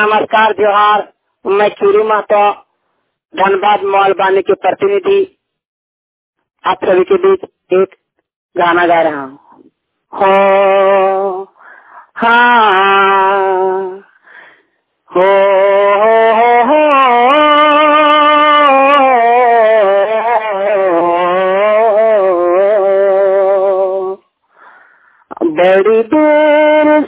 नमस्कार जोहार। मैं चूरू महतो धनबाद मॉलबानी के प्रतिनिधि आप सभी के बीच एक गाना गा रहा हूँ। हो हाँ हो बड़ी दूर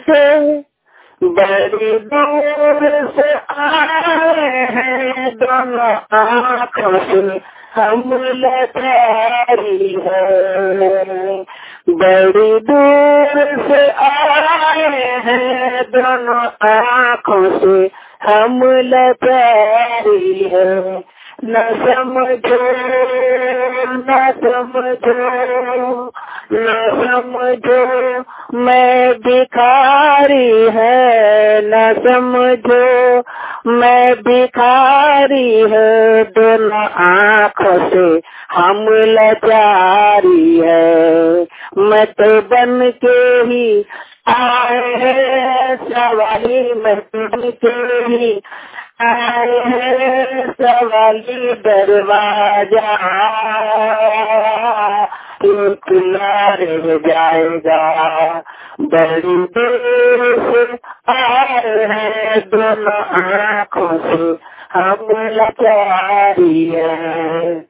से आए हैं दोनों आँखों से हम लाचारी है। बड़ी दूर से आए हैं दोनों आँखों से हम लाचारी है। न समझो मैं भिखारी है, न समझो मैं भिखारी है। दोनों आँखों से हम लाचारी है। मैं तो बन के ही आए हैं सवाली, मैं तो बन के ही आए हैं सवाली दरवाजा खुला रह जाएगा। बड़ी देर से आए हैं दोनों आँखों से हम लाचारी है।